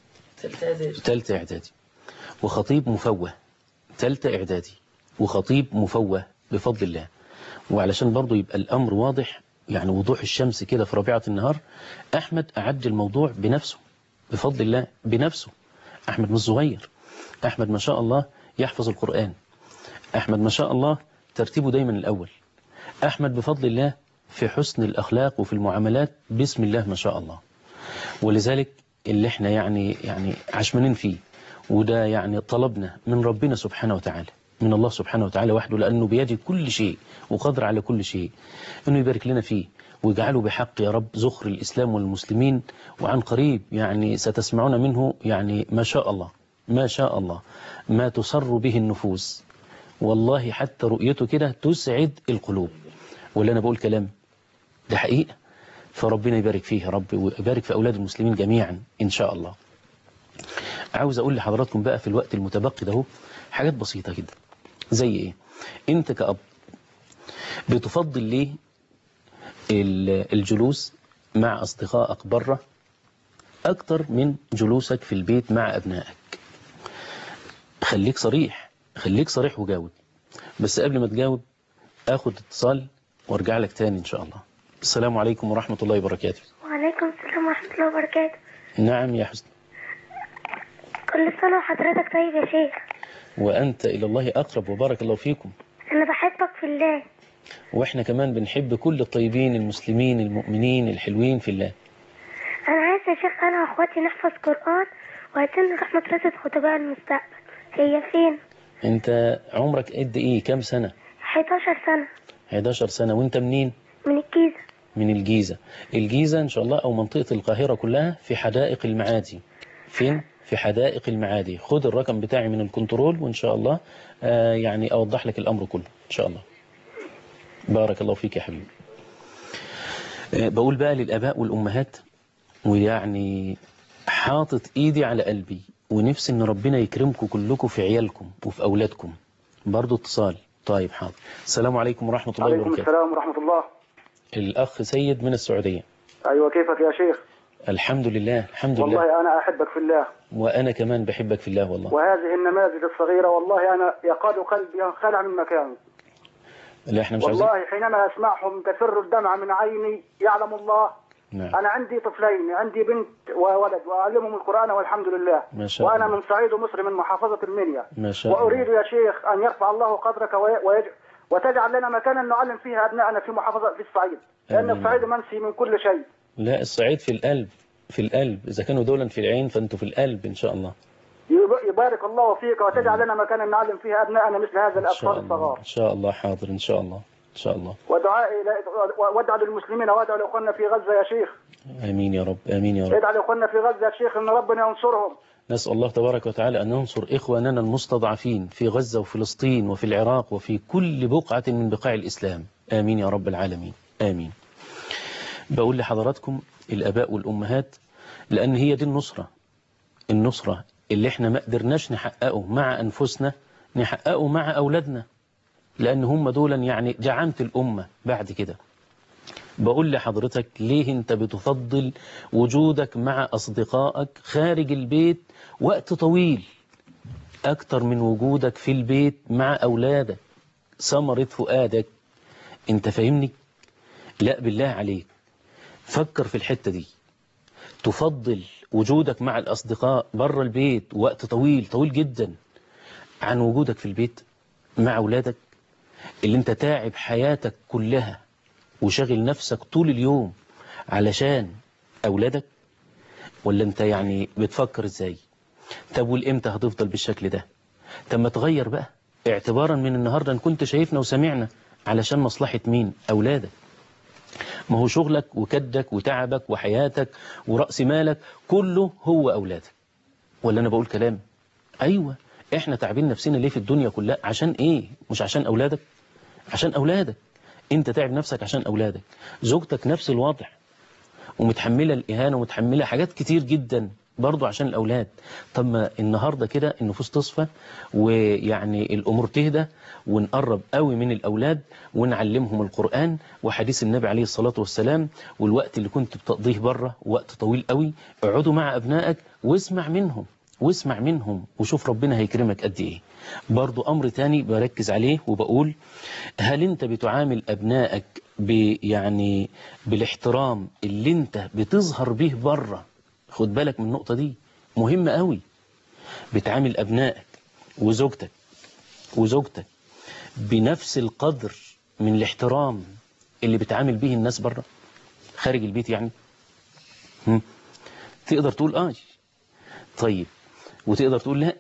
ثالثة إعدادي، وخطيب مفوه، ثالثة إعدادي وخطيب مفوه بفضل الله. وعلشان برضو يبقى الأمر واضح، يعني وضوح الشمس كده في ربيعة النهار، أحمد أعد الموضوع بنفسه بفضل الله، بنفسه. أحمد مش صغير، أحمد ما شاء الله يحفظ القرآن، أحمد ما شاء الله ترتيبه دايما الأول، أحمد بفضل الله في حسن الأخلاق وفي المعاملات بسم الله ما شاء الله. ولذلك اللي احنا يعني يعني عشمانين فيه، وده يعني طلبنا من ربنا سبحانه وتعالى، من الله سبحانه وتعالى وحده، لأنه بيده كل شيء وقدر على كل شيء، أنه يبارك لنا فيه ويجعله بحق يا رب زخر الإسلام والمسلمين. وعن قريب يعني ستسمعون منه يعني ما شاء الله ما شاء الله ما تسر به النفوس، والله حتى رؤيته كده تسعد القلوب. ولا أنا بقول كلام ده حقيقة، فربنا يبارك فيه يا رب، ويبارك في أولاد المسلمين جميعا إن شاء الله. عاوز أقول لحضراتكم بقى في الوقت المتبقي ده حاجات بسيطة جدا. زي إيه؟ أنت كأب بتفضل ليه الجلوس مع أصدقائك بره أكتر من جلوسك في البيت مع أبنائك؟ خليك صريح، خليك صريح وجاوب. بس قبل ما تجاوب أخد اتصال وارجع لك تاني إن شاء الله. السلام عليكم ورحمة الله وبركاته. وعليكم السلام ورحمة الله وبركاته. نعم يا حسن. كل سنة وحضرتك طيب يا شيخ. وأنت إلى الله أقرب، وبارك الله فيكم. أنا بحبك في الله. وإحنا كمان بنحب كل الطيبين المسلمين المؤمنين الحلوين في الله. أنا عايز يا شيخ أنا وأخواتي نحفظ قرآن، وعايزين نروح مدرسة خطباء المستقبل. هي فين؟ أنت عمرك قد إيه؟ كم سنة؟ حداشر سنة. حداشر سنة. وأنت منين؟ من الجيزة. من الجيزة. الجيزة إن شاء الله أو منطقة القاهرة كلها في حدائق المعادي. فين؟ في حدائق المعادي. خد الرقم بتاعي من الكنترول وإن شاء الله آه يعني أوضح لك الأمر كله إن شاء الله. بارك الله فيك يا حبيبي. آه بقول بقى للآباء والأمهات، ويعني حاطط إيدي على قلبي ونفسي إن ربنا يكرمكم كلكم في عيالكم وفي أولادكم. برضو اتصال. طيب حاضر. السلام عليكم ورحمة الله وبركاته. عليكم السلام ورحمة الله. الأخ سيد من السعودية. أيوة، كيفك يا شيخ؟ الحمد لله الحمد والله لله. والله أنا أحبك في الله. وأنا كمان بحبك في الله والله. وهذه النماذج الصغيرة والله أنا يقاد قلبي ينخلع من مكانه. لا احنا مش والله عايزين. حينما أسمعهم تفر الدمعة من عيني، يعلم الله. نعم. أنا عندي طفلين، عندي بنت وولد، وأعلمهم القرآن والحمد لله. ما شاء الله. وأنا من صعيد مصر من محافظة المنيا. ما شاء الله. وأريد يا شيخ أن يرفع الله قدرك ويج... وتجعل لنا مكانا نعلم فيها أبنائنا في محافظة في الصعيد، لأن آمين. الصعيد منسي من كل شيء. لا الصعيد في القلب، في القلب. إذا كانوا دولا في العين فأنتوا في القلب إن شاء الله. يبارك الله فيك وتجعل لنا مكانا نعلم فيها أبنائنا مثل هذا إن شاء الأطفال الله الصغار. إن شاء الله. حاضر إن شاء الله إن شاء الله. ودعائي وادعوا للمسلمين وادعوا لأخواننا في غزة يا شيخ. آمين يا رب آمين يا رب. ادعوا لأخواننا في غزة يا شيخ إن ربنا ينصرهم. نسأل الله تبارك وتعالى أن ينصر إخواننا المستضعفين في غزة وفلسطين وفي العراق وفي كل بقعة من بقاع الإسلام. آمين يا رب العالمين. آمين. بقول لحضراتكم الآباء والأمهات، لأن هي دي النصرة، النصرة اللي احنا ما قدرناش نحققه مع أنفسنا نحققه مع أولادنا، لأن هم دولا يعني دعامة الأمة بعد كده. بقول لحضرتك ليه انت بتفضل وجودك مع أصدقائك خارج البيت وقت طويل أكتر من وجودك في البيت مع أولادك؟ ثمرة فؤادك. انت فاهمني؟ لا بالله عليك فكر في الحتة دي. تفضل وجودك مع الأصدقاء بره البيت وقت طويل طويل جدا عن وجودك في البيت مع أولادك اللي انت تعب حياتك كلها وشغل نفسك طول اليوم علشان أولادك؟ ولا انت يعني بتفكر ازاي؟ طب والامتى هتفضل بالشكل ده؟ طب ما تغير بقى اعتبارا من النهاردة ان كنت شايفنا وسمعنا علشان مصلحة مين؟ أولادك. ما هو شغلك وكدك وتعبك وحياتك ورأس مالك كله هو أولادك. ولا أنا بقول كلام؟ أيوة، إحنا تعبين نفسنا ليه في الدنيا كلها؟ عشان إيه؟ مش عشان أولادك؟ عشان أولادك. أنت تعب نفسك عشان أولادك. زوجتك نفس الوضع، ومتحملة الإهانة ومتحملة حاجات كتير جدا برضو عشان الأولاد. طب ما النهاردة كده النفوس تصفى ويعني الأمور تهدى ونقرب قوي من الأولاد ونعلمهم القرآن وحديث النبي عليه الصلاة والسلام. والوقت اللي كنت بتقضيه بره وقت طويل قوي اقعدوا مع أبنائك واسمع منهم واسمع منهم وشوف ربنا هيكرمك قد إيه. برضو أمر تاني بركز عليه وبقول، هل أنت بتعامل أبنائك يعني بالاحترام اللي أنت بتظهر به بره؟ خد بالك من النقطة دي مهمة قوي. بتعامل أبنائك وزوجتك وزوجتك بنفس القدر من الاحترام اللي بتعامل به الناس بره خارج البيت يعني؟ هم؟ تقدر تقول آه طيب، وتقدر تقول لا،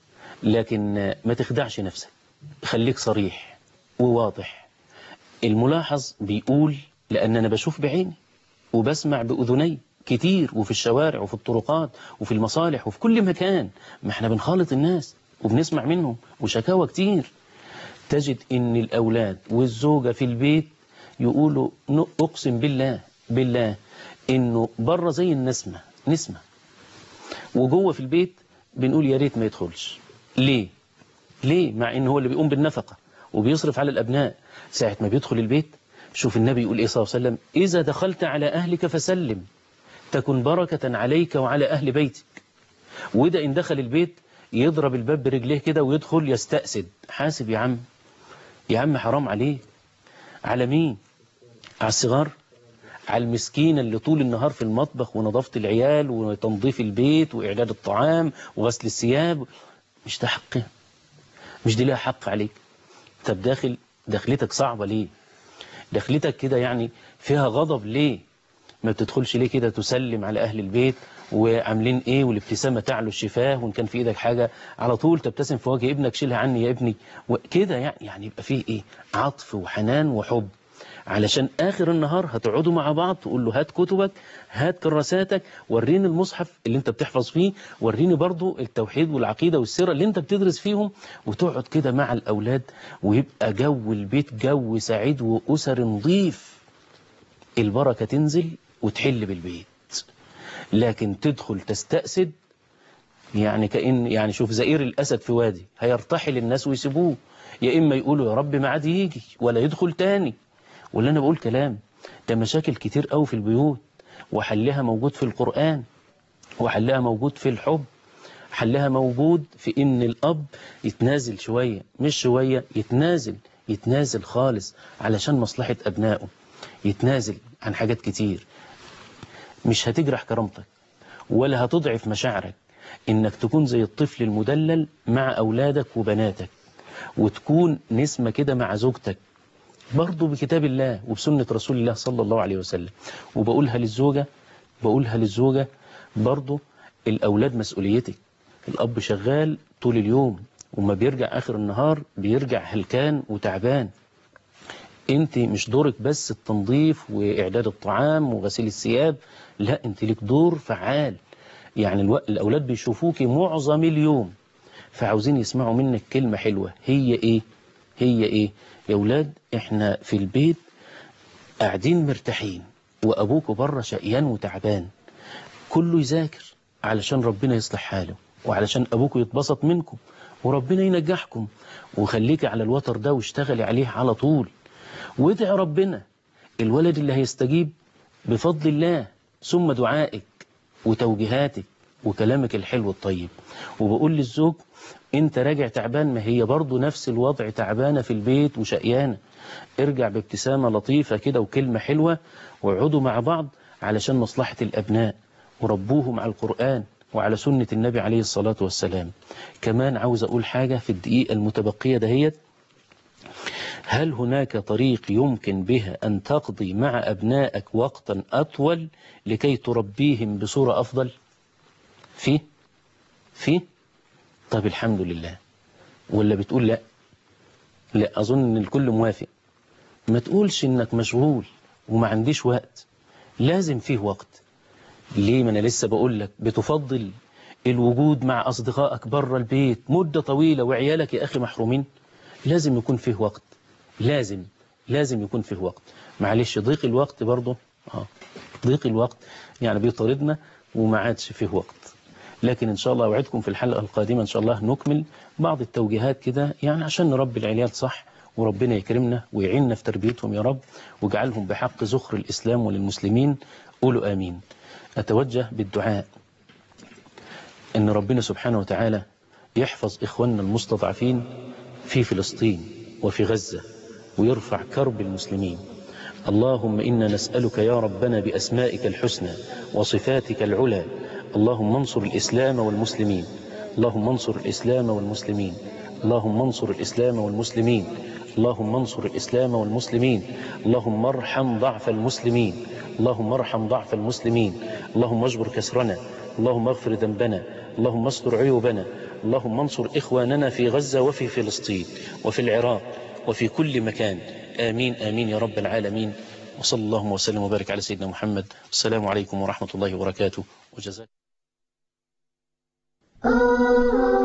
لكن ما تخدعش نفسك، خليك صريح وواضح. الملاحظ بيقول، لأن أنا بشوف بعيني وبسمع بأذني كتير وفي الشوارع وفي الطرقات وفي المصالح وفي كل مكان، ما احنا بنخالط الناس وبنسمع منهم وشكاوى كتير. تجد ان الأولاد والزوجة في البيت يقولوا أقسم بالله بالله انه بره زي النسمة نسمة، وجوه في البيت بنقول يا ريت ما يدخلش. ليه؟ ليه؟ مع انه هو اللي بيقوم بالنفقة وبيصرف على الأبناء. ساعة ما بيدخل البيت شوف النبي يقول إيه صلى الله عليه وسلم: إذا دخلت على أهلك فسلم تكن بركة عليك وعلى أهل بيتك. وده إن دخل البيت يضرب الباب برجليه كده ويدخل يستأسد. حاسب يا عم، يا عم حرام عليه. على مين؟ على الصغار؟ على المسكينة اللي طول النهار في المطبخ ونظافة العيال وتنظيف البيت وإعداد الطعام وغسل الثياب؟ مش ده حقه؟ مش دي لها حق عليك؟ طب داخل دخلتك صعبة ليه؟ دخلتك كده يعني فيها غضب ليه؟ ما بتدخلش ليه كده تسلم على أهل البيت وعاملين إيه والابتسامة تعلو الشفاه، وإن كان في إيدك حاجة على طول تبتسم في وجه ابنك شيلها عني يا ابني وكده، يعني يعني يبقى فيه إيه؟ عطف وحنان وحب. علشان آخر النهار هتقعدوا مع بعض تقول له هات كتبك، هات كراساتك، وريني المصحف اللي انت بتحفظ فيه، وريني برضو التوحيد والعقيدة والسيرة اللي انت بتدرس فيهم، وتقعد كده مع الأولاد ويبقى جو البيت جو سعيد وأسر نظيف. البركة تنزل وتحل بالبيت. لكن تدخل تستأسد يعني كأن يعني شوف زئير الأسد في وادي، هيرتحل الناس ويسيبوه، يا إما يقولوا يا رب ما عاد يجي ولا يدخل تاني. ولا أنا بقول كلام؟ ده مشاكل كتير قوي في البيوت، وحلها موجود في القرآن، وحلها موجود في الحب، حلها موجود في إن الأب يتنازل شوية، مش شوية، يتنازل يتنازل خالص علشان مصلحة أبنائه، يتنازل عن حاجات كتير. مش هتجرح كرامتك ولا هتضعف مشاعرك إنك تكون زي الطفل المدلل مع أولادك وبناتك، وتكون نسمة كده مع زوجتك برضو بكتاب الله وبسنة رسول الله صلى الله عليه وسلم. وبقولها للزوجة بقولها للزوجة برضو، الأولاد مسؤوليتك. الأب شغال طول اليوم وما بيرجع آخر النهار بيرجع هلكان وتعبان. انت مش دورك بس التنظيف وإعداد الطعام وغسيل الثياب، لا انت لك دور فعال. يعني الو... الأولاد بيشوفوك معظم اليوم، فعاوزين يسمعوا منك كلمة حلوة. هي ايه؟ هي ايه؟ يا أولاد احنا في البيت قاعدين مرتاحين، وأبوك بره شقيان وتعبان، كله يذاكر علشان ربنا يصلح حاله وعلشان أبوك يتبسط منكم وربنا ينجحكم، وخليك على الوتر ده واشتغلي عليه على طول، وادعي ربنا الولد اللي هيستجيب بفضل الله، ثم دعائك وتوجيهاتك وكلامك الحلو الطيب. وبقول للزوج انت راجع تعبان، ما هي برضو نفس الوضع، تعبانة في البيت وشقيانة، ارجع بابتسامة لطيفة كده وكلمة حلوة، واقعدوا مع بعض علشان مصلحة الأبناء، وربوهم على القرآن وعلى سنة النبي عليه الصلاة والسلام. كمان عاوز أقول حاجة في الدقيقة المتبقية دهيت، هل هناك طريق يمكن بها أن تقضي مع أبنائك وقتا أطول لكي تربيهم بصورة أفضل؟ فيه؟ فيه؟ طب الحمد لله. ولا بتقول لا؟ لا، أظن أن الكل موافق. ما تقولش أنك مشغول وما عنديش وقت، لازم فيه وقت. ليه؟ ما أنا لسه بقول لك بتفضل الوجود مع أصدقائك بره البيت مدة طويلة وعيالك يا أخي محرومين. لازم يكون فيه وقت، لازم لازم يكون فيه وقت. معلش ضيق الوقت برضه آه ضيق الوقت يعني بيطاردنا وما عادش فيه وقت. لكن إن شاء الله أوعدكم في الحلقة القادمة إن شاء الله نكمل بعض التوجيهات كده، يعني عشان نربي العيال صح، وربنا يكرمنا ويعيننا في تربيتهم يا رب، ويجعلهم بحق زخر الإسلام وللمسلمين. قولوا آمين. أتوجه بالدعاء إن ربنا سبحانه وتعالى يحفظ إخواننا المستضعفين في فلسطين وفي غزة، ويرفع كرب المسلمين. اللهم إنا نسألك يا ربنا بأسمائك الحسنى وصفاتك العلى، اللهم انصر الإسلام والمسلمين، اللهم انصر الإسلام والمسلمين، اللهم انصر الإسلام والمسلمين، اللهم انصر الإسلام والمسلمين، اللهم ارحم ضعف المسلمين، اللهم ارحم ضعف المسلمين، اللهم اجبر كسرنا، اللهم اغفر ذنبنا، اللهم استر عيوبنا، اللهم انصر إخواننا في غزة وفي فلسطين وفي العراق وفي كل مكان. آمين آمين يا رب العالمين. وصلى الله وسلم وبارك على سيدنا محمد. السلام عليكم ورحمة الله وبركاته وجزاكم